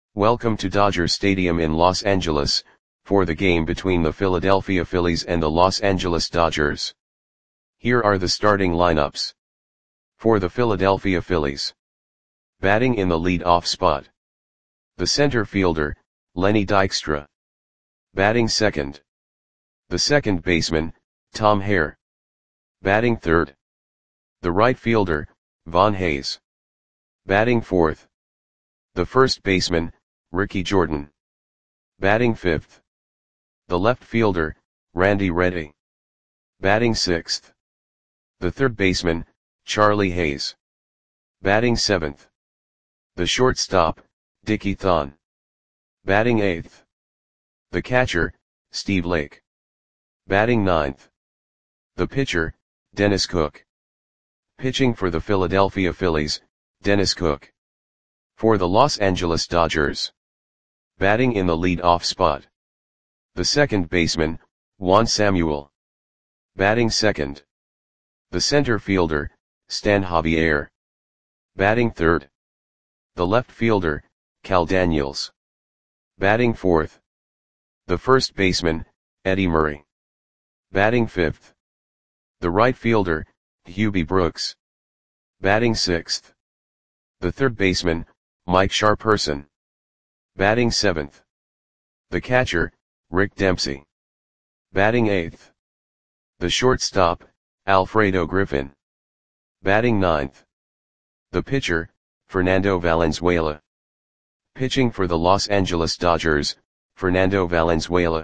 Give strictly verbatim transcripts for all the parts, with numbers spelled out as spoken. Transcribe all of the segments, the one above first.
Welcome to Dodger Stadium in Los Angeles, for the game between the Philadelphia Phillies and the Los Angeles Dodgers. Here are the starting lineups. For the Philadelphia Phillies. Batting in the lead-off spot. The center fielder, Lenny Dykstra. Batting second. The second baseman, Tom Hare. Batting third. The right fielder, Von Hayes. Batting fourth. The first baseman, Ricky Jordan. Batting fifth. The left fielder, Randy Reddy. Batting sixth. The third baseman, Charlie Hayes. Batting seventh. The shortstop, Dickie Thon. Batting eighth. The catcher, Steve Lake. Batting ninth. The pitcher, Dennis Cook. Pitching for the Philadelphia Phillies, Dennis Cook. For the Los Angeles Dodgers. Batting in the lead-off spot. The second baseman, Juan Samuel. Batting second. The center fielder, Stan Javier. Batting third. The left fielder, Cal Daniels. Batting fourth. The first baseman, Eddie Murray. Batting fifth. The right fielder, Hubie Brooks. Batting sixth. The third baseman, Mike Sharperson. Batting seventh. The catcher, Rick Dempsey. Batting eighth. The shortstop, Alfredo Griffin. Batting ninth. The pitcher, Fernando Valenzuela. Pitching for the Los Angeles Dodgers, Fernando Valenzuela.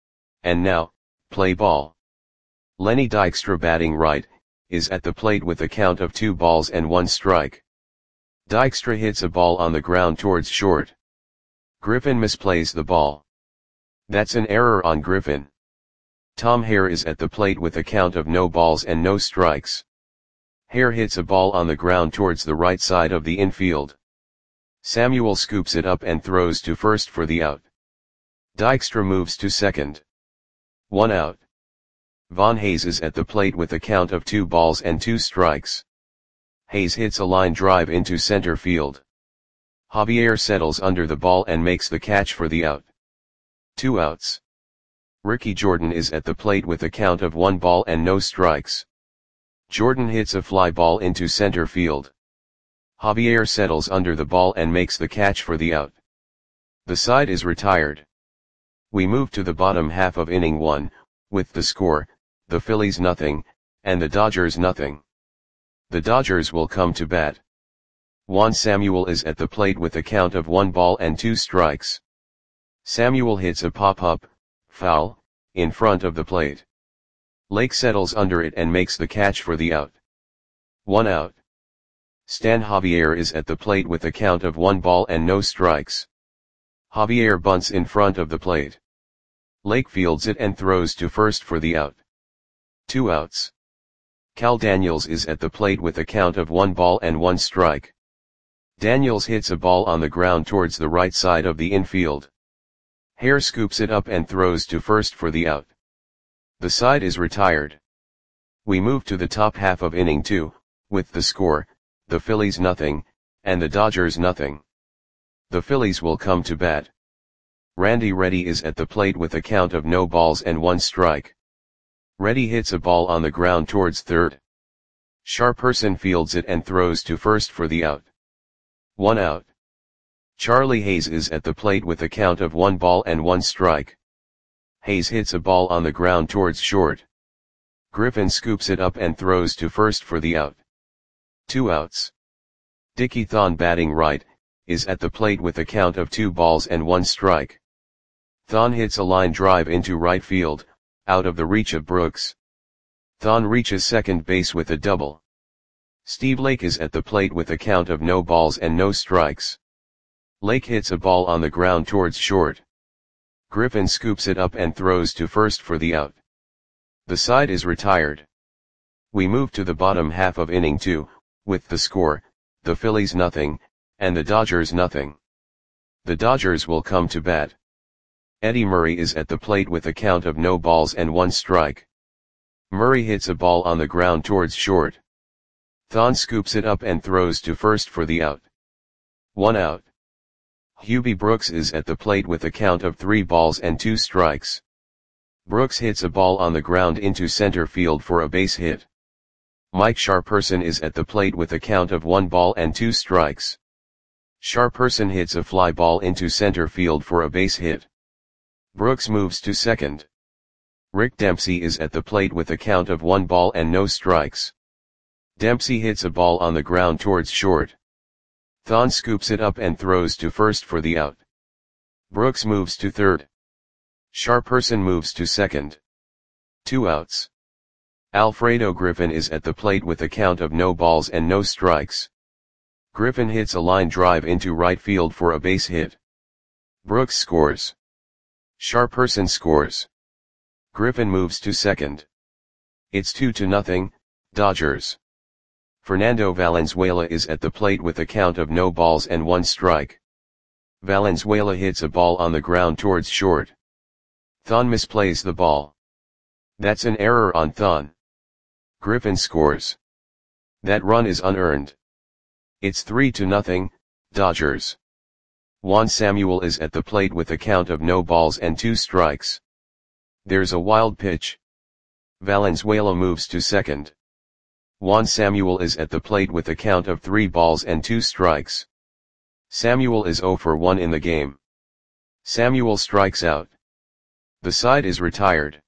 And now, play ball. Lenny Dykstra batting right, is at the plate with a count of two balls and one strike. Dykstra hits a ball on the ground towards short. Griffin misplays the ball. That's an error on Griffin. Tom Hare is at the plate with a count of no balls and no strikes. Hare hits a ball on the ground towards the right side of the infield. Samuel scoops it up and throws to first for the out. Dykstra moves to second. One out. Von Hayes is at the plate with a count of two balls and two strikes. Hayes hits a line drive into center field. Javier settles under the ball and makes the catch for the out. Two outs. Ricky Jordan is at the plate with a count of one ball and no strikes. Jordan hits a fly ball into center field. Javier settles under the ball and makes the catch for the out. The side is retired. We move to the bottom half of inning one, with the score, the Phillies nothing, and the Dodgers nothing. The Dodgers will come to bat. Juan Samuel is at the plate with a count of one ball and two strikes. Samuel hits a pop-up, foul, in front of the plate. Lake settles under it and makes the catch for the out. One out. Stan Javier is at the plate with a count of one ball and no strikes. Javier bunts in front of the plate. Lake fields it and throws to first for the out. Two outs. Cal Daniels is at the plate with a count of one ball and one strike. Daniels hits a ball on the ground towards the right side of the infield. Hare scoops it up and throws to first for the out. The side is retired. We move to the top half of inning two, with the score, the Phillies nothing, and the Dodgers nothing. The Phillies will come to bat. Randy Reddy is at the plate with a count of no balls and one strike. Reddy hits a ball on the ground towards third. Sharperson fields it and throws to first for the out. One out. Charlie Hayes is at the plate with a count of one ball and one strike. Hayes hits a ball on the ground towards short. Griffin scoops it up and throws to first for the out. Two outs. Dickie Thon batting right, is at the plate with a count of two balls and one strike. Thon hits a line drive into right field, out of the reach of Brooks. Thon reaches second base with a double. Steve Lake is at the plate with a count of no balls and no strikes. Lake hits a ball on the ground towards short. Griffin scoops it up and throws to first for the out. The side is retired. We move to the bottom half of inning two, with the score, the Phillies nothing, and the Dodgers nothing. The Dodgers will come to bat. Eddie Murray is at the plate with a count of no balls and one strike. Murray hits a ball on the ground towards short. Thon scoops it up and throws to first for the out. One out. Hubie Brooks is at the plate with a count of three balls and two strikes. Brooks hits a ball on the ground into center field for a base hit. Mike Sharperson is at the plate with a count of one ball and two strikes. Sharperson hits a fly ball into center field for a base hit. Brooks moves to second. Rick Dempsey is at the plate with a count of one ball and no strikes. Dempsey hits a ball on the ground towards short. Thon scoops it up and throws to first for the out. Brooks moves to third. Sharperson moves to second. Two outs. Alfredo Griffin is at the plate with a count of no balls and no strikes. Griffin hits a line drive into right field for a base hit. Brooks scores. Sharperson scores. Griffin moves to second. It's two to nothing, Dodgers. Fernando Valenzuela is at the plate with a count of no balls and one strike. Valenzuela hits a ball on the ground towards short. Thon misplays the ball. That's an error on Thon. Griffin scores. That run is unearned. It's three to nothing, Dodgers. Juan Samuel is at the plate with a count of no balls and two strikes. There's a wild pitch. Valenzuela moves to second. Juan Samuel is at the plate with a count of three balls and two strikes. Samuel is zero for one in the game. Samuel strikes out. The side is retired.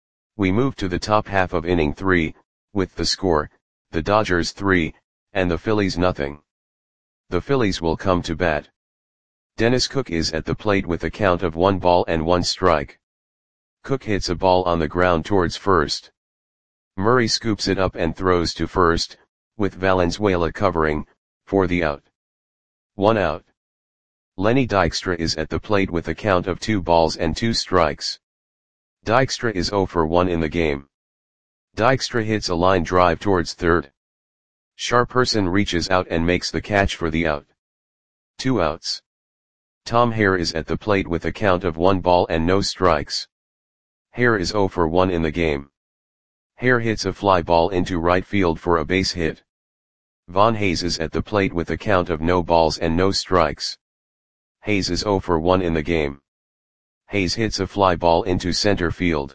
We move to the top half of inning three, with the score, the Dodgers three, and the Phillies nothing. The Phillies will come to bat. Dennis Cook is at the plate with a count of one ball and one strike. Cook hits a ball on the ground towards first. Murray scoops it up and throws to first, with Valenzuela covering, for the out. One out. Lenny Dykstra is at the plate with a count of two balls and two strikes. Dykstra is zero for one in the game. Dykstra hits a line drive towards third. Sharperson reaches out and makes the catch for the out. Two outs. Tom Hare is at the plate with a count of one ball and no strikes. Hare is zero for one in the game. Hare hits a fly ball into right field for a base hit. Von Hayes is at the plate with a count of no balls and no strikes. Hayes is zero for one in the game. Hayes hits a fly ball into center field.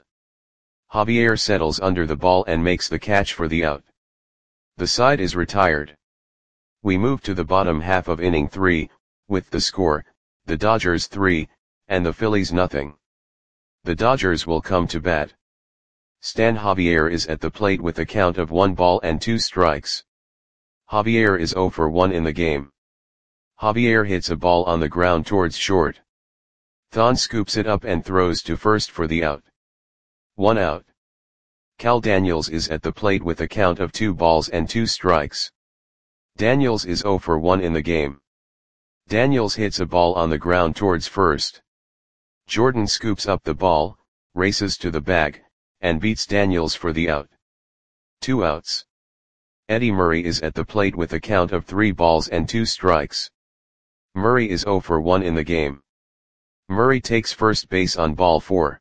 Javier settles under the ball and makes the catch for the out. The side is retired. We move to the bottom half of inning three, with the score, the Dodgers three, and the Phillies nothing. The Dodgers will come to bat. Stan Javier is at the plate with a count of one ball and two strikes. Javier is zero for one in the game. Javier hits a ball on the ground towards short. Thon scoops it up and throws to first for the out. One out. Cal Daniels is at the plate with a count of two balls and two strikes. Daniels is zero for one in the game. Daniels hits a ball on the ground towards first. Jordan scoops up the ball, races to the bag, and beats Daniels for the out. Two outs. Eddie Murray is at the plate with a count of three balls and two strikes. Murray is zero for one in the game. Murray takes first base on ball four.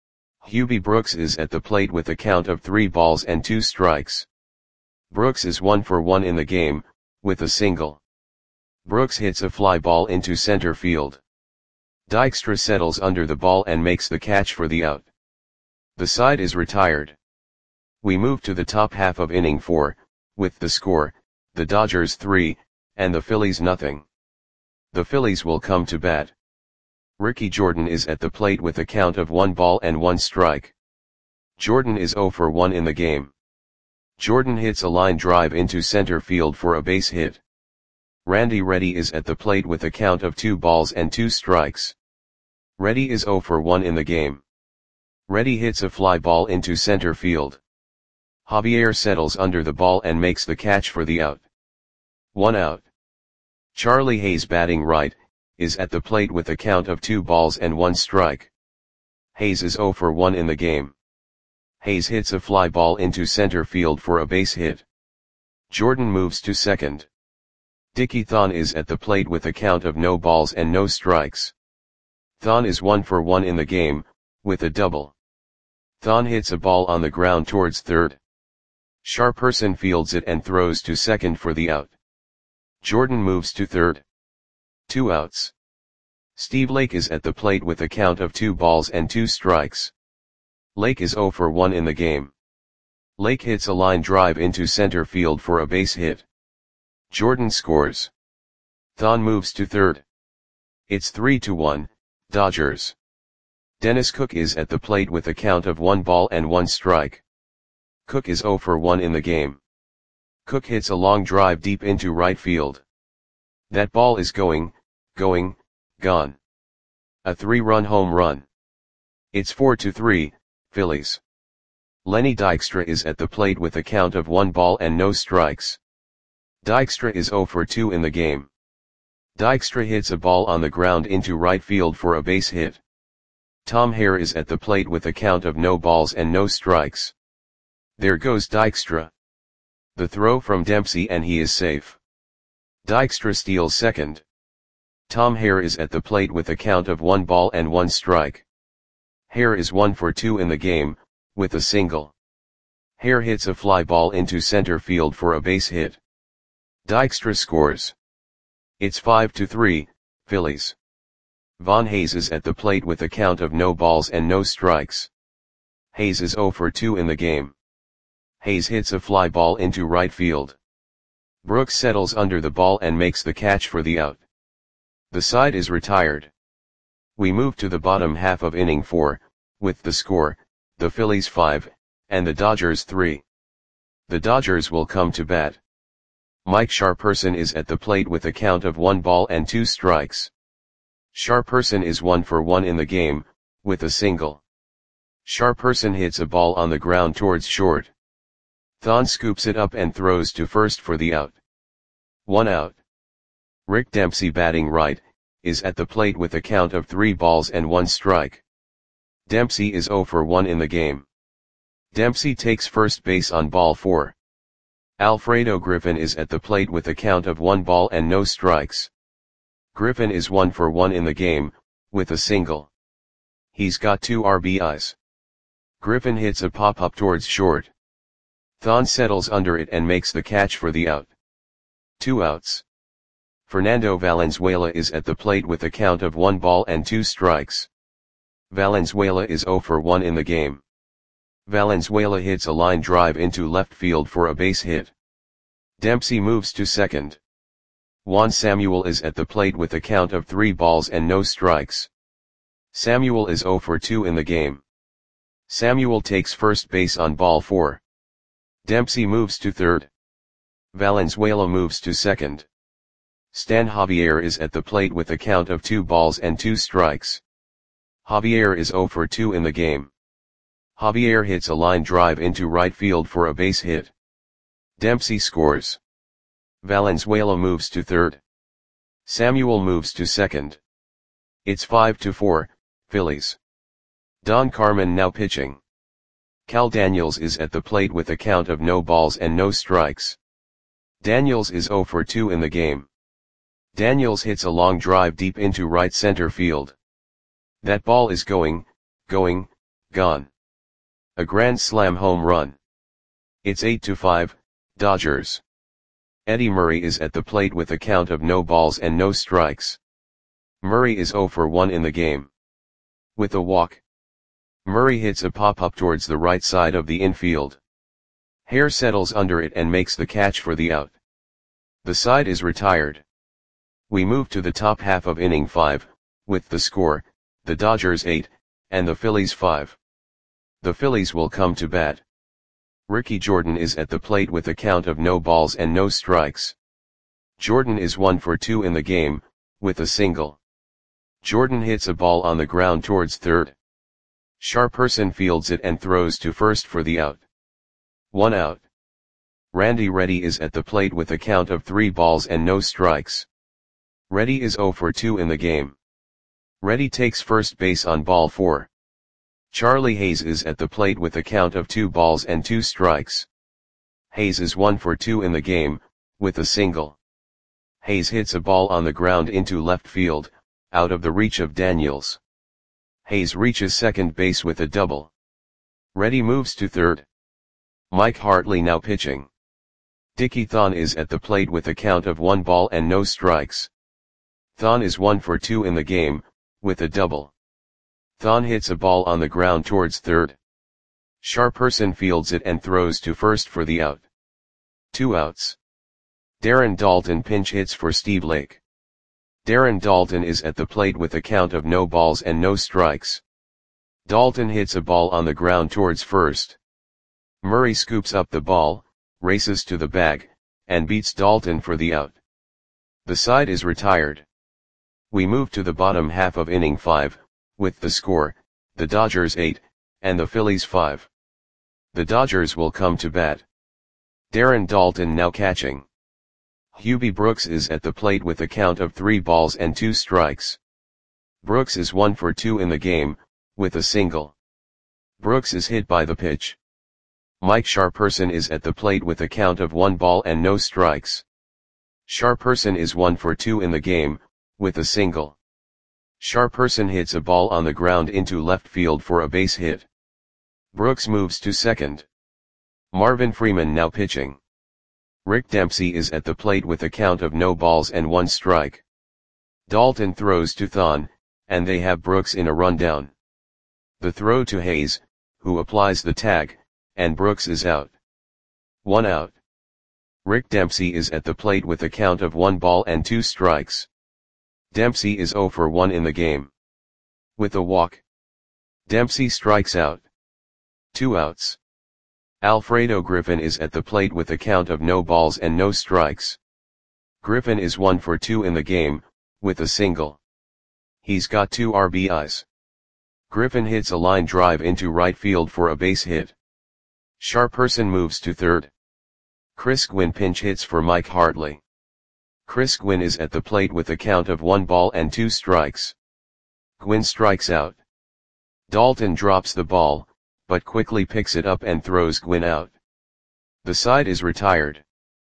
Hubie Brooks is at the plate with a count of three balls and two strikes. Brooks is one for one in the game, with a single. Brooks hits a fly ball into center field. Dykstra settles under the ball and makes the catch for the out. The side is retired. We move to the top half of inning four, with the score, the Dodgers three, and the Phillies nothing. The Phillies will come to bat. Ricky Jordan is at the plate with a count of one ball and one strike. Jordan is zero for one in the game. Jordan hits a line drive into center field for a base hit. Randy Reddy is at the plate with a count of two balls and two strikes. Reddy is zero for one in the game. Reddy hits a fly ball into center field. Javier settles under the ball and makes the catch for the out. One out. Charlie Hayes, batting right, is at the plate with a count of two balls and one strike. Hayes is zero for one in the game. Hayes hits a fly ball into center field for a base hit. Jordan moves to second. Dickie Thon is at the plate with a count of no balls and no strikes. Thon is one for one in the game, with a double. Thon hits a ball on the ground towards third. Sharperson fields it and throws to second for the out. Jordan moves to third. Two outs. Steve Lake is at the plate with a count of two balls and two strikes. Lake is zero for one in the game. Lake hits a line drive into center field for a base hit. Jordan scores. Thon moves to third. It's three to one, Dodgers. Dennis Cook is at the plate with a count of one ball and one strike. Cook is zero for one in the game. Cook hits a long drive deep into right field. That ball is going, going, gone. A three-run home run. It's four to three, Phillies. Lenny Dykstra is at the plate with a count of one ball and no strikes. Dykstra is zero for two in the game. Dykstra hits a ball on the ground into right field for a base hit. Tom Hare is at the plate with a count of no balls and no strikes. There goes Dykstra. The throw from Dempsey and he is safe. Dykstra steals second. Tom Hare is at the plate with a count of one ball and one strike. Hare is one for two in the game, with a single. Hare hits a fly ball into center field for a base hit. Dykstra scores. It's five to three, Phillies. Von Hayes is at the plate with a count of no balls and no strikes. Hayes is zero for two in the game. Hayes hits a fly ball into right field. Brooks settles under the ball and makes the catch for the out. The side is retired. We move to the bottom half of inning four, with the score, the Phillies five, and the Dodgers three. The Dodgers will come to bat. Mike Sharperson is at the plate with a count of one ball and two strikes. Sharperson is one for one in the game, with a single. Sharperson hits a ball on the ground towards short. Thon scoops it up and throws to first for the out. One out. Rick Dempsey, batting right, is at the plate with a count of three balls and one strike. Dempsey is zero for one in the game. Dempsey takes first base on ball four. Alfredo Griffin is at the plate with a count of one ball and no strikes. Griffin is one for one in the game, with a single. He's got two R B Is. Griffin hits a pop-up towards short. Thon settles under it and makes the catch for the out. Two outs. Fernando Valenzuela is at the plate with a count of one ball and two strikes. Valenzuela is zero for one in the game. Valenzuela hits a line drive into left field for a base hit. Dempsey moves to second. Juan Samuel is at the plate with a count of three balls and no strikes. Samuel is zero for two in the game. Samuel takes first base on ball four. Dempsey moves to third. Valenzuela moves to second. Stan Javier is at the plate with a count of two balls and two strikes. Javier is zero for two in the game. Javier hits a line drive into right field for a base hit. Dempsey scores. Valenzuela moves to third. Samuel moves to second. It's five to four, Phillies. Don Carmen now pitching. Cal Daniels is at the plate with a count of no balls and no strikes. Daniels is zero for two in the game. Daniels hits a long drive deep into right center field. That ball is going, going, gone. A grand slam home run. It's eight to five, Dodgers. Eddie Murray is at the plate with a count of no balls and no strikes. Murray is zero for one in the game. With a walk. Murray hits a pop-up towards the right side of the infield. Hare settles under it and makes the catch for the out. The side is retired. We move to the top half of inning five, with the score, the Dodgers eight, and the Phillies five. The Phillies will come to bat. Ricky Jordan is at the plate with a count of no balls and no strikes. Jordan is one for two in the game, with a single. Jordan hits a ball on the ground towards third. Sharperson fields it and throws to first for the out. One out. Randy Reddy is at the plate with a count of three balls and no strikes. Reddy is zero for two in the game. Reddy takes first base on ball four. Charlie Hayes is at the plate with a count of two balls and two strikes. Hayes is one for two in the game, with a single. Hayes hits a ball on the ground into left field, out of the reach of Daniels. Hayes reaches second base with a double. Reddy moves to third. Mike Hartley now pitching. Dickie Thon is at the plate with a count of one ball and no strikes. Thon is one for two in the game, with a double. Thon hits a ball on the ground towards third. Sharperson fields it and throws to first for the out. Two outs. Darren Daulton pinch hits for Steve Lake. Darren Daulton is at the plate with a count of no balls and no strikes. Daulton hits a ball on the ground towards first. Murray scoops up the ball, races to the bag, and beats Daulton for the out. The side is retired. We move to the bottom half of inning five, with the score, the Dodgers eight, and the Phillies five. The Dodgers will come to bat. Darren Daulton now catching. Hubie Brooks is at the plate with a count of three balls and two strikes. Brooks is one for two in the game, with a single. Brooks is hit by the pitch. Mike Sharperson is at the plate with a count of one ball and no strikes. Sharperson is one for two in the game, with a single. Sharperson hits a ball on the ground into left field for a base hit. Brooks moves to second. Marvin Freeman now pitching. Rick Dempsey is at the plate with a count of no balls and one strike. Daulton throws to Thon, and they have Brooks in a rundown. The throw to Hayes, who applies the tag, and Brooks is out. One out. Rick Dempsey is at the plate with a count of one ball and two strikes. Dempsey is zero for one in the game. With a walk. Dempsey strikes out. Two outs. Alfredo Griffin is at the plate with a count of no balls and no strikes. Griffin is one for two in the game, with a single. He's got two R B Is. Griffin hits a line drive into right field for a base hit. Sharperson moves to third. Chris Gwynn pinch hits for Mike Hartley. Chris Gwynn is at the plate with a count of one ball and two strikes. Gwynn strikes out. Daulton drops the ball, but quickly picks it up and throws Gwynn out. The side is retired.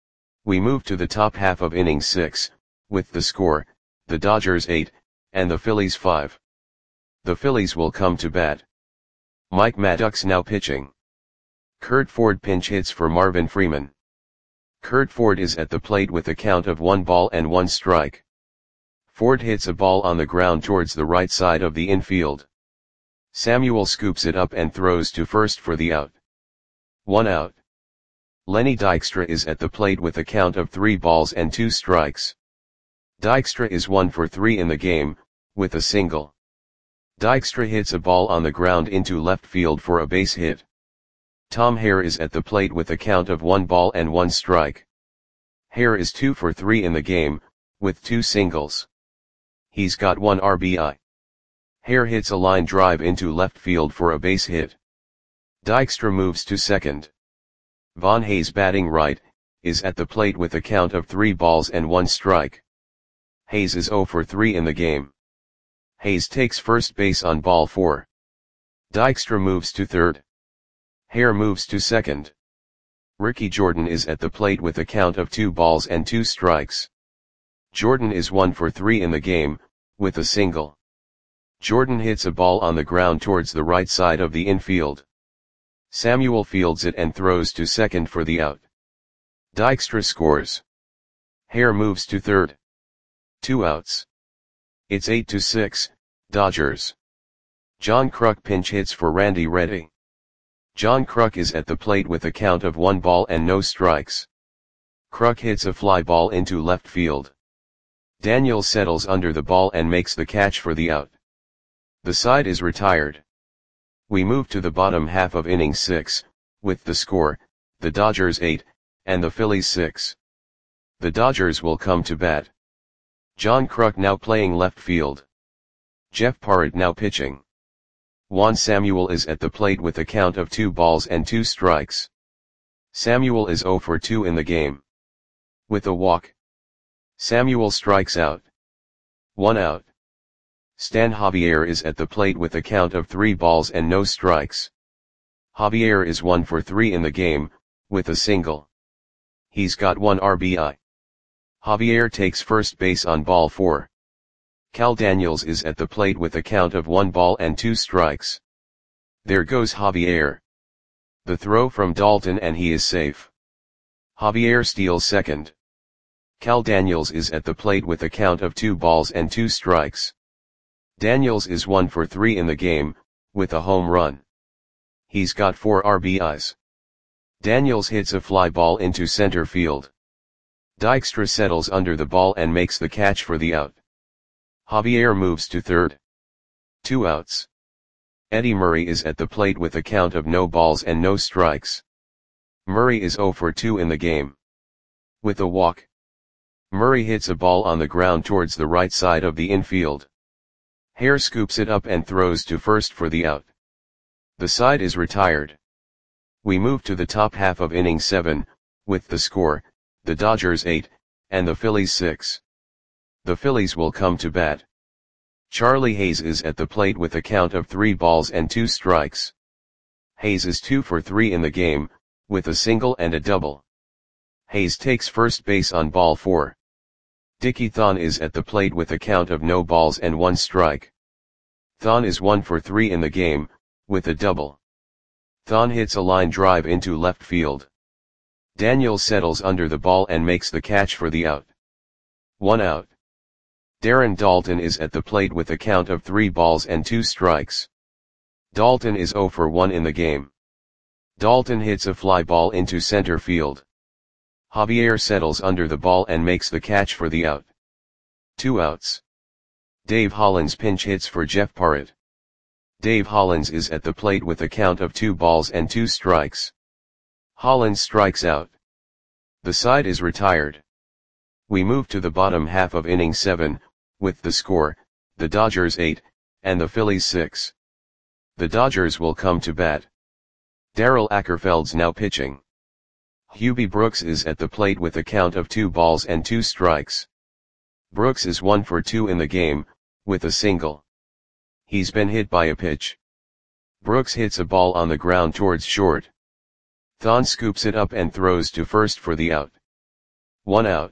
We move to the top half of inning six, with the score, the Dodgers eight, and the Phillies five. The Phillies will come to bat. Mike Maddox now pitching. Kurt Ford pinch hits for Marvin Freeman. Kurt Ford is at the plate with a count of one ball and one strike. Ford hits a ball on the ground towards the right side of the infield. Samuel scoops it up and throws to first for the out. One out. Lenny Dykstra is at the plate with a count of three balls and two strikes. Dykstra is one for three in the game, with a single. Dykstra hits a ball on the ground into left field for a base hit. Tom Hare is at the plate with a count of one ball and one strike. Hare is two for three in the game, with two singles. He's got one R B I. Hare hits a line drive into left field for a base hit. Dykstra moves to second. Von Hayes batting right, is at the plate with a count of three balls and one strike. Hayes is zero for three in the game. Hayes takes first base on ball four. Dykstra moves to third. Hare moves to second. Ricky Jordan is at the plate with a count of two balls and two strikes. Jordan is one for three in the game, with a single. Jordan hits a ball on the ground towards the right side of the infield. Samuel fields it and throws to second for the out. Dykstra scores. Hare moves to third. Two outs. It's eight to six, Dodgers. John Kruk pinch hits for Randy Reddy. John Kruk is at the plate with a count of one ball and no strikes. Kruk hits a fly ball into left field. Daniel settles under the ball and makes the catch for the out. The side is retired. We move to the bottom half of inning six, with the score, the Dodgers eight, and the Phillies six. The Dodgers will come to bat. John Kruk now playing left field. Jeff Parrott now pitching. Juan Samuel is at the plate with a count of two balls and two strikes. Samuel is zero for two in the game. With a walk. Samuel strikes out. One out. Stan Javier is at the plate with a count of three balls and no strikes. Javier is one for three in the game, with a single. He's got one R B I. Javier takes first base on ball four. Cal Daniels is at the plate with a count of one ball and two strikes. There goes Javier. The throw from Daulton and he is safe. Javier steals second. Cal Daniels is at the plate with a count of two balls and two strikes. Daniels is one for three in the game, with a home run. He's got four R B Is. Daniels hits a fly ball into center field. Dykstra settles under the ball and makes the catch for the out. Javier moves to third. Two outs. Eddie Murray is at the plate with a count of no balls and no strikes. Murray is zero for two in the game. With a walk. Murray hits a ball on the ground towards the right side of the infield. Hare scoops it up and throws to first for the out. The side is retired. We move to the top half of inning seven, with the score, the Dodgers eight, and the Phillies six. The Phillies will come to bat. Charlie Hayes is at the plate with a count of three balls and two strikes. Hayes is two for three in the game, with a single and a double. Hayes takes first base on ball four. Dickie Thon is at the plate with a count of no balls and one strike. Thon is one for three in the game, with a double. Thon hits a line drive into left field. Daniels settles under the ball and makes the catch for the out. One out. Darren Daulton is at the plate with a count of three balls and two strikes. Daulton is zero for one in the game. Daulton hits a fly ball into center field. Javier settles under the ball and makes the catch for the out. Two outs. Dave Hollins pinch hits for Jeff Parrott. Dave Hollins is at the plate with a count of two balls and two strikes. Hollins strikes out. The side is retired. We move to the bottom half of inning seven, with the score, the Dodgers eight, and the Phillies six. The Dodgers will come to bat. Darrell Ackerfeld's now pitching. Hubie Brooks is at the plate with a count of two balls and two strikes. Brooks is one for two in the game, with a single. He's been hit by a pitch. Brooks hits a ball on the ground towards short. Thon scoops it up and throws to first for the out. One out.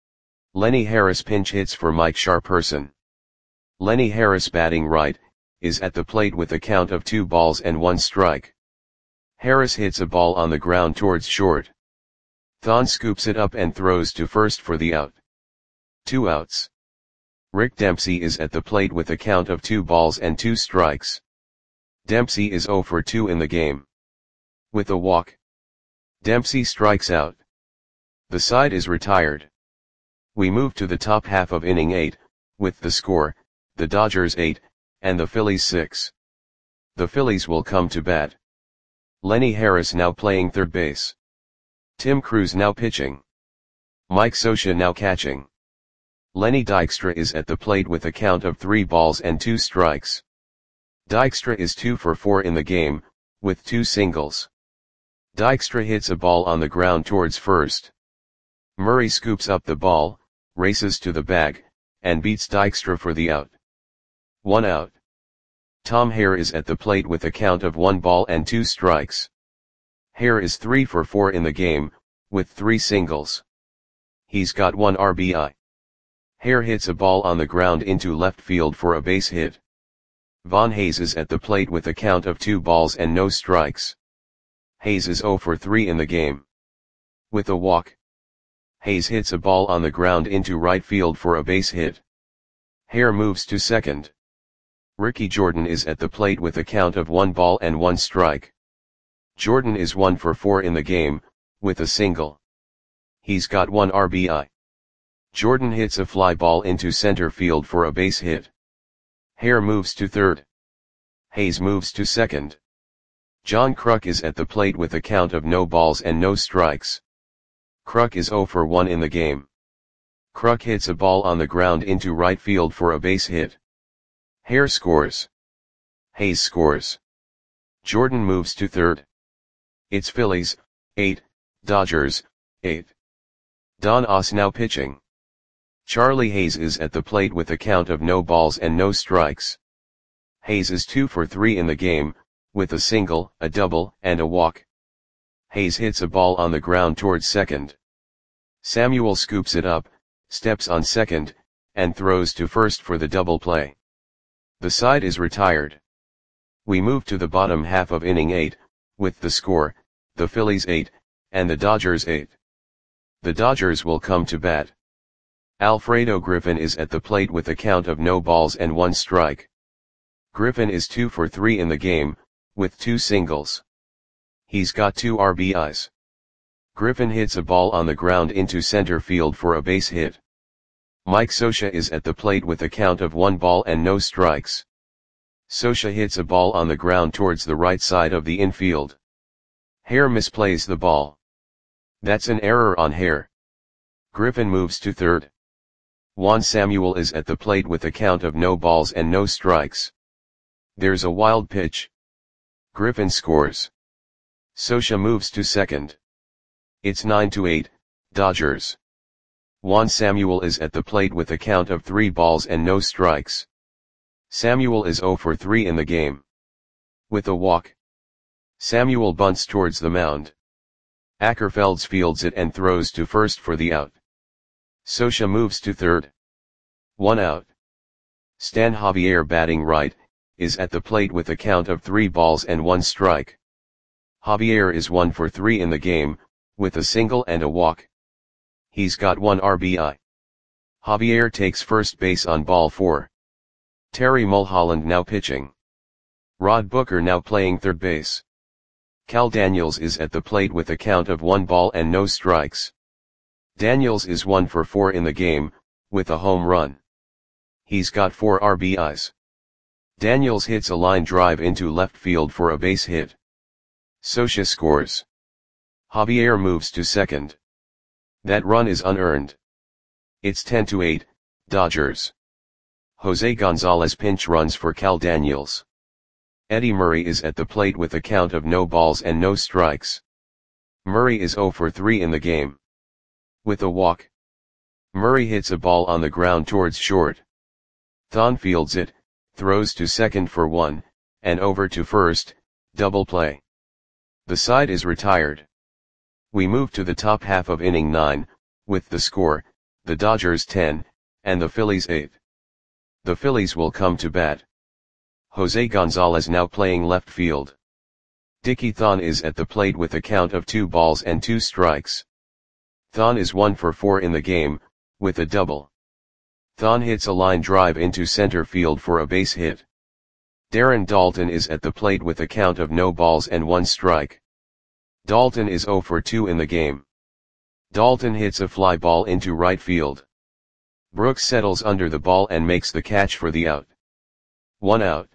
Lenny Harris pinch hits for Mike Sharperson. Lenny Harris, batting right, is at the plate with a count of two balls and one strike. Harris hits a ball on the ground towards short. Thon scoops it up and throws to first for the out. Two outs. Rick Dempsey is at the plate with a count of two balls and two strikes. Dempsey is zero for two in the game. With a walk. Dempsey strikes out. The side is retired. We move to the top half of inning eight, with the score, the Dodgers eight, and the Phillies six. The Phillies will come to bat. Lenny Harris now playing third base. Tim Cruz now pitching. Mike Scioscia now catching. Lenny Dykstra is at the plate with a count of three balls and two strikes. Dykstra is two for four in the game, with two singles. Dykstra hits a ball on the ground towards first. Murray scoops up the ball, races to the bag, and beats Dykstra for the out. One out. Tom Hare is at the plate with a count of one ball and two strikes. Hare is three for four in the game, with three singles. He's got one R B I. Hare hits a ball on the ground into left field for a base hit. Von Hayes is at the plate with a count of two balls and no strikes. Hayes is zero for three in the game. With a walk. Hayes hits a ball on the ground into right field for a base hit. Hare moves to second. Ricky Jordan is at the plate with a count of one ball and one strike. Jordan is one for four in the game, with a single. He's got one R B I. Jordan hits a fly ball into center field for a base hit. Hare moves to third. Hayes moves to second. John Kruk is at the plate with a count of no balls and no strikes. Kruk is zero for one in the game. Kruk hits a ball on the ground into right field for a base hit. Hare scores. Hayes scores. Jordan moves to third. It's Phillies, eight, Dodgers, eight. Don Oss now pitching. Charlie Hayes is at the plate with a count of no balls and no strikes. Hayes is two for three in the game, with a single, a double, and a walk. Hayes hits a ball on the ground towards second. Samuel scoops it up, steps on second, and throws to first for the double play. The side is retired. We move to the bottom half of inning eight, with the score, the Phillies eight, and the Dodgers eight. The Dodgers will come to bat. Alfredo Griffin is at the plate with a count of no balls and one strike. Griffin is two for three in the game, with two singles. He's got two R B Is. Griffin hits a ball on the ground into center field for a base hit. Mike Scioscia is at the plate with a count of one ball and no strikes. Scioscia hits a ball on the ground towards the right side of the infield. Hare misplays the ball. That's an error on Hare. Griffin moves to third. Juan Samuel is at the plate with a count of no balls and no strikes. There's a wild pitch. Griffin scores. Scioscia moves to second. It's nine to eight, Dodgers. Juan Samuel is at the plate with a count of three balls and no strikes. Samuel is zero for three in the game. With a walk. Samuel bunts towards the mound. Ackerfelds fields it and throws to first for the out. Scioscia moves to third. One out. Stan Javier, batting right, is at the plate with a count of three balls and one strike. Javier is one for three in the game, with a single and a walk. He's got one R B I. Javier takes first base on ball four. Terry Mulholland now pitching. Rod Booker now playing third base. Cal Daniels is at the plate with a count of one ball and no strikes. Daniels is one for four in the game, with a home run. He's got four R B Is. Daniels hits a line drive into left field for a base hit. Scioscia scores. Javier moves to second. That run is unearned. It's ten to eight, Dodgers. Jose Gonzalez pinch runs for Cal Daniels. Eddie Murray is at the plate with a count of no balls and no strikes. Murray is zero for three in the game. With a walk. Murray hits a ball on the ground towards short. Thon fields it, throws to second for one, and over to first, double play. The side is retired. We move to the top half of inning nine, with the score, the Dodgers ten, and the Phillies eight. The Phillies will come to bat. Jose Gonzalez now playing left field. Dickie Thon is at the plate with a count of two balls and two strikes. Thon is one for four in the game, with a double. Thon hits a line drive into center field for a base hit. Darren Daulton is at the plate with a count of no balls and one strike. Daulton is zero for two in the game. Daulton hits a fly ball into right field. Brooks settles under the ball and makes the catch for the out. One out.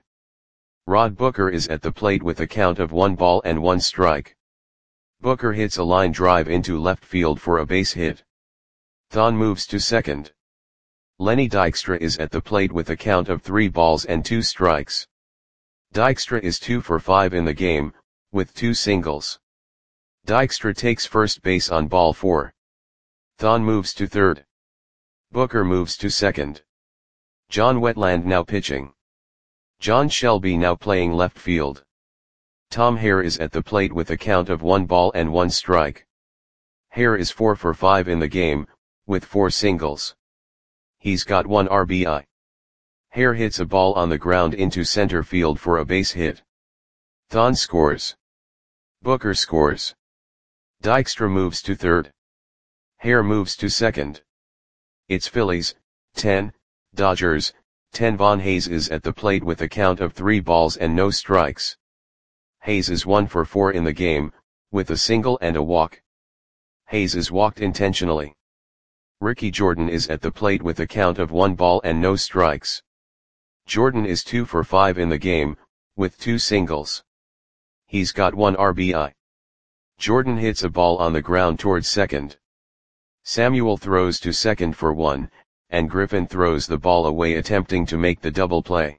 Rod Booker is at the plate with a count of one ball and one strike. Booker hits a line drive into left field for a base hit. Thon moves to second. Lenny Dykstra is at the plate with a count of three balls and two strikes. Dykstra is two for five in the game, with two singles. Dykstra takes first base on ball four. Thon moves to third. Booker moves to second. John Wetland now pitching. John Shelby now playing left field. Tom Hare is at the plate with a count of one ball and one strike. Hare is four for five in the game, with four singles. He's got one R B I. Hare hits a ball on the ground into center field for a base hit. Thon scores. Booker scores. Dykstra moves to third. Hare moves to second. It's Phillies, ten, Dodgers, ten. Von Hayes is at the plate with a count of three balls and no strikes. Hayes is one for four in the game, with a single and a walk. Hayes is walked intentionally. Ricky Jordan is at the plate with a count of one ball and no strikes. Jordan is two for five in the game, with two singles. He's got one R B I. Jordan hits a ball on the ground towards second. Samuel throws to second for one, and Griffin throws the ball away attempting to make the double play.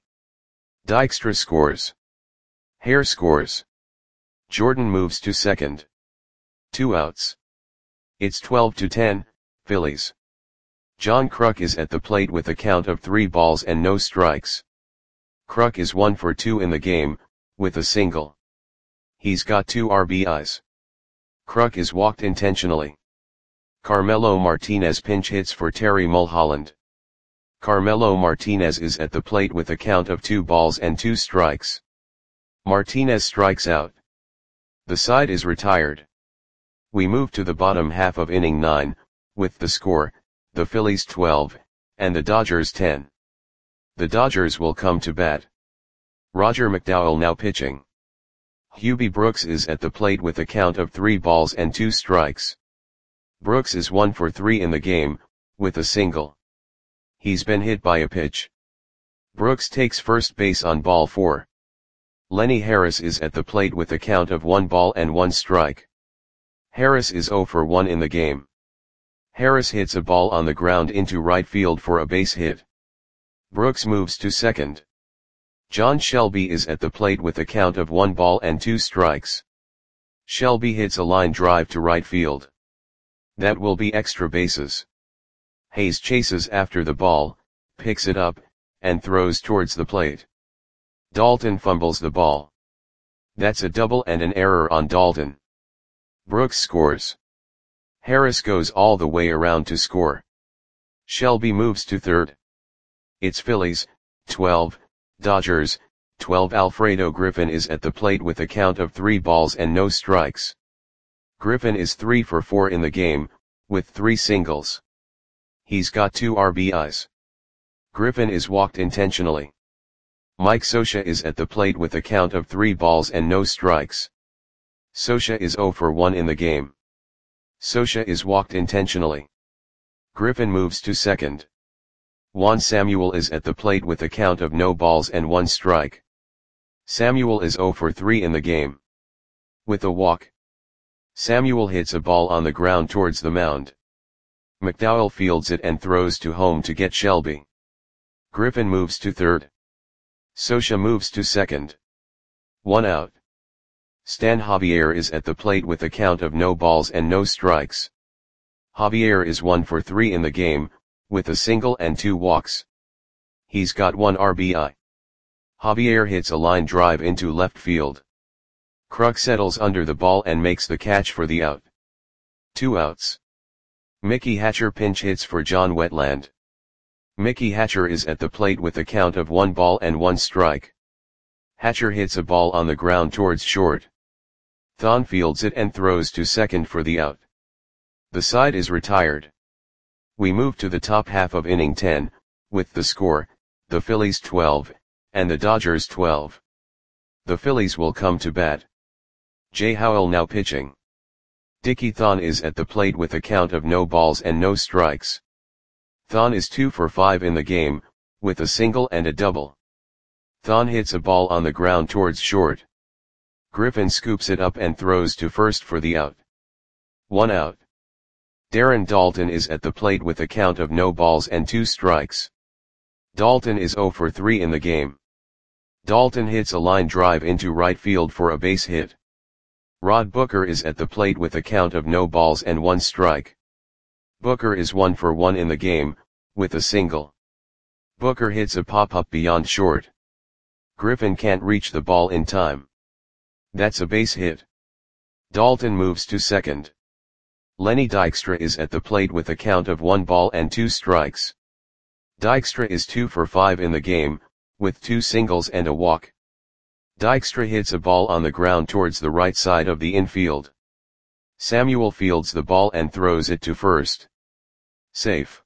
Dykstra scores. Hare scores. Jordan moves to second. Two outs. It's twelve to ten, Phillies. John Kruk is at the plate with a count of three balls and no strikes. Kruk is one for two in the game, with a single. He's got two R B Is. Kruk is walked intentionally. Carmelo Martinez pinch hits for Terry Mulholland. Carmelo Martinez is at the plate with a count of two balls and two strikes. Martinez strikes out. The side is retired. We move to the bottom half of inning nine, with the score, the Phillies twelve, and the Dodgers ten. The Dodgers will come to bat. Roger McDowell now pitching. Hubie Brooks is at the plate with a count of three balls and two strikes. Brooks is one for three in the game, with a single. He's been hit by a pitch. Brooks takes first base on ball four. Lenny Harris is at the plate with a count of one ball and one strike. Harris is zero for one in the game. Harris hits a ball on the ground into right field for a base hit. Brooks moves to second. John Shelby is at the plate with a count of one ball and two strikes. Shelby hits a line drive to right field. That will be extra bases. Hayes chases after the ball, picks it up, and throws towards the plate. Dalton fumbles the ball. That's a double and an error on Dalton. Brooks scores. Harris goes all the way around to score. Shelby moves to third. It's Phillies, twelve, Dodgers, twelve. Alfredo Griffin is at the plate with a count of three balls and no strikes. Griffin is three for four in the game, with three singles. He's got two R B Is. Griffin is walked intentionally. Mike Scioscia is at the plate with a count of three balls and no strikes. Scioscia is zero for one in the game. Scioscia is walked intentionally. Griffin moves to second. Juan Samuel is at the plate with a count of no balls and one strike. Samuel is zero for three in the game. With a walk. Samuel hits a ball on the ground towards the mound. McDowell fields it and throws to home to get Shelby. Griffin moves to third. Scioscia moves to second. One out. Stan Javier is at the plate with a count of no balls and no strikes. Javier is one for three in the game, with a single and two walks. He's got one R B I. Javier hits a line drive into left field. Kruk settles under the ball and makes the catch for the out. Two outs. Mickey Hatcher pinch hits for John Wetland. Mickey Hatcher is at the plate with a count of one ball and one strike. Hatcher hits a ball on the ground towards short. Thon fields it and throws to second for the out. The side is retired. We move to the top half of inning ten, with the score, the Phillies twelve, and the Dodgers twelve. The Phillies will come to bat. Jay Howell now pitching. Dickie Thon is at the plate with a count of no balls and no strikes. Thon is two for five in the game, with a single and a double. Thon hits a ball on the ground towards short. Griffin scoops it up and throws to first for the out. One out. Darren Dalton is at the plate with a count of no balls and two strikes. Dalton is zero for three in the game. Dalton hits a line drive into right field for a base hit. Rod Booker is at the plate with a count of no balls and one strike. Booker is one for one in the game, with a single. Booker hits a pop-up beyond short. Griffin can't reach the ball in time. That's a base hit. Dalton moves to second. Lenny Dykstra is at the plate with a count of one ball and two strikes. Dykstra is two for five in the game, with two singles and a walk. Dykstra hits a ball on the ground towards the right side of the infield. Samuel fields the ball and throws it to first. Safe.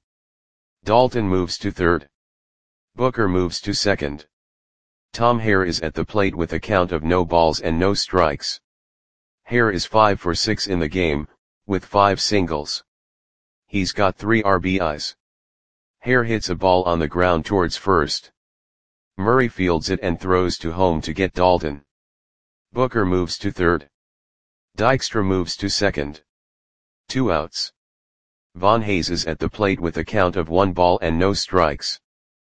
Dalton moves to third. Booker moves to second. Tom Hare is at the plate with a count of no balls and no strikes. Hare is five for six in the game, with five singles. He's got three R B Is. Hare hits a ball on the ground towards first. Murray fields it and throws to home to get Dalton. Booker moves to third. Dykstra moves to second. Two outs. Von Hayes is at the plate with a count of one ball and no strikes.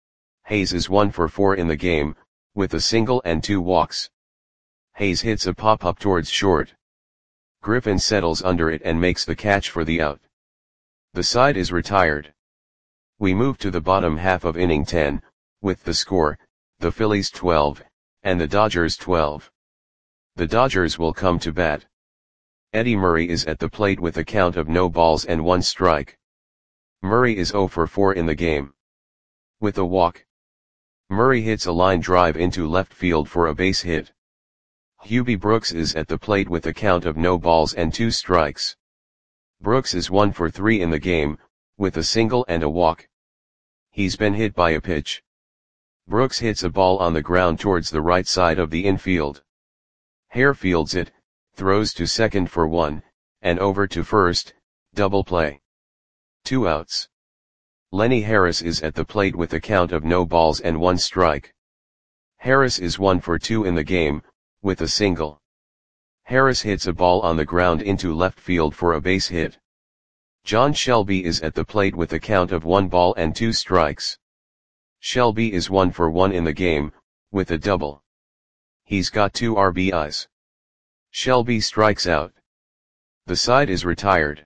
Hayes is one for four in the game, with a single and two walks. Hayes hits a pop-up towards short. Griffin settles under it and makes the catch for the out. The side is retired. We move to the bottom half of inning ten, with the score, the Phillies twelve, and the Dodgers twelve. The Dodgers will come to bat. Eddie Murray is at the plate with a count of no balls and one strike. Murray is zero for four in the game. With a walk. Murray hits a line drive into left field for a base hit. Hubie Brooks is at the plate with a count of no balls and two strikes. Brooks is one for three in the game, with a single and a walk. He's been hit by a pitch. Brooks hits a ball on the ground towards the right side of the infield. Hare fields it, throws to second for one, and over to first, double play. Two outs. Lenny Harris is at the plate with a count of no balls and one strike. Harris is one for two in the game, with a single. Harris hits a ball on the ground into left field for a base hit. John Shelby is at the plate with a count of one ball and two strikes. Shelby is one for one in the game, with a double. He's got two R B Is. Shelby strikes out. The side is retired.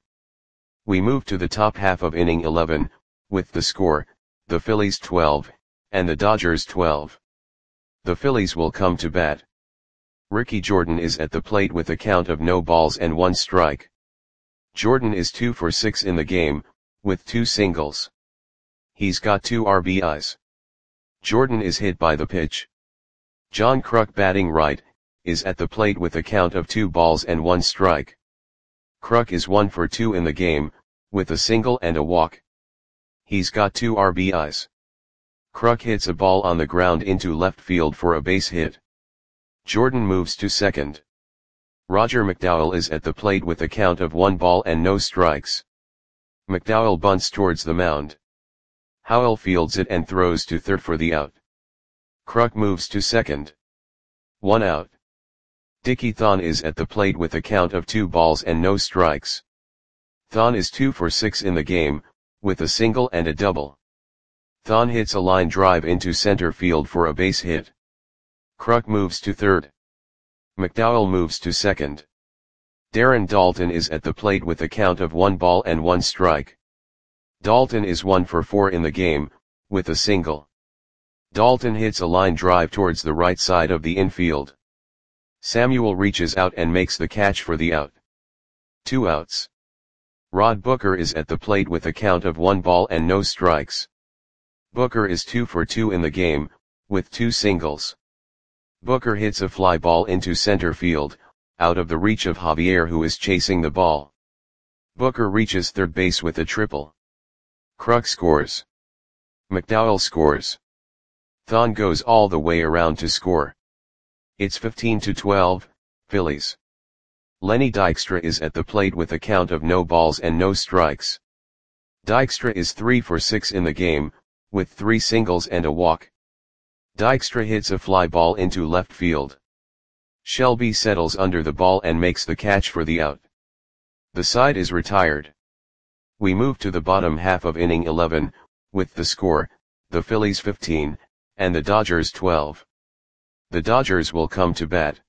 We move to the top half of inning eleven, with the score, the Phillies twelve, and the Dodgers twelve. The Phillies will come to bat. Ricky Jordan is at the plate with a count of no balls and one strike. Jordan is two for six in the game, with two singles. He's got two R B Is. Jordan is hit by the pitch. John Kruk, batting right, is at the plate with a count of two balls and one strike. Kruk is one for two in the game, with a single and a walk. He's got two R B Is. Kruk hits a ball on the ground into left field for a base hit. Jordan moves to second. Roger McDowell is at the plate with a count of one ball and no strikes. McDowell bunts towards the mound. Howell fields it and throws to third for the out. Kruk moves to second. One out. Dickie Thon is at the plate with a count of two balls and no strikes. Thon is two for six in the game, with a single and a double. Thon hits a line drive into center field for a base hit. Kruk moves to third. McDowell moves to second. Darren Daulton is at the plate with a count of one ball and one strike. Daulton is one for four in the game, with a single. Daulton hits a line drive towards the right side of the infield. Samuel reaches out and makes the catch for the out. Two outs. Rod Booker is at the plate with a count of one ball and no strikes. Booker is two for two in the game, with two singles. Booker hits a fly ball into center field, out of the reach of Javier, who is chasing the ball. Booker reaches third base with a triple. Kruk scores. McDowell scores. Thon goes all the way around to score. It's fifteen to twelve, Phillies. Lenny Dykstra is at the plate with a count of no balls and no strikes. Dykstra is three for six in the game, with three singles and a walk. Dykstra hits a fly ball into left field. Shelby settles under the ball and makes the catch for the out. The side is retired. We move to the bottom half of inning eleven, with the score, the Phillies fifteen, and the Dodgers twelve. The Dodgers will come to bat.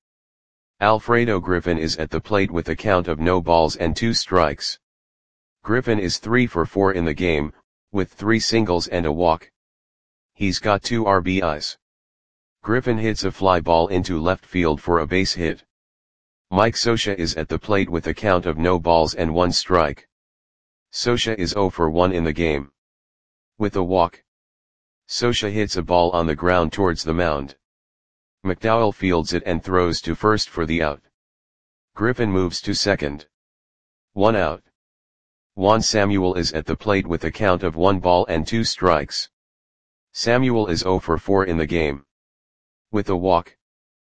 Alfredo Griffin is at the plate with a count of no balls and two strikes. Griffin is three for four in the game, with three singles and a walk. He's got two R B Is. Griffin hits a fly ball into left field for a base hit. Mike Scioscia is at the plate with a count of no balls and one strike. Scioscia is zero for one in the game. With a walk. Scioscia hits a ball on the ground towards the mound. McDowell fields it and throws to first for the out. Griffin moves to second. One out. Juan Samuel is at the plate with a count of one ball and two strikes. Samuel is zero for four in the game. With a walk.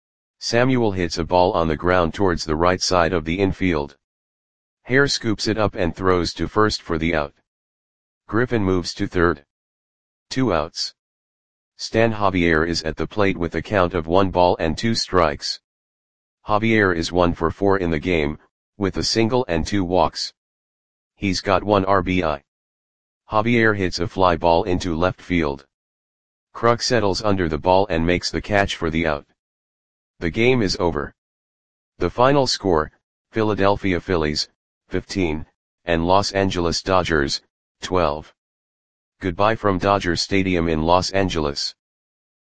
Samuel hits a ball on the ground towards the right side of the infield. Hare scoops it up and throws to first for the out. Griffin moves to third. Two outs. Stan Javier is at the plate with a count of one ball and two strikes. Javier is one for four in the game, with a single and two walks. He's got one R B I. Javier hits a fly ball into left field. Kruk settles under the ball and makes the catch for the out. The game is over. The final score, Philadelphia Phillies, fifteen, and Los Angeles Dodgers, twelve. Goodbye from Dodger Stadium in Los Angeles.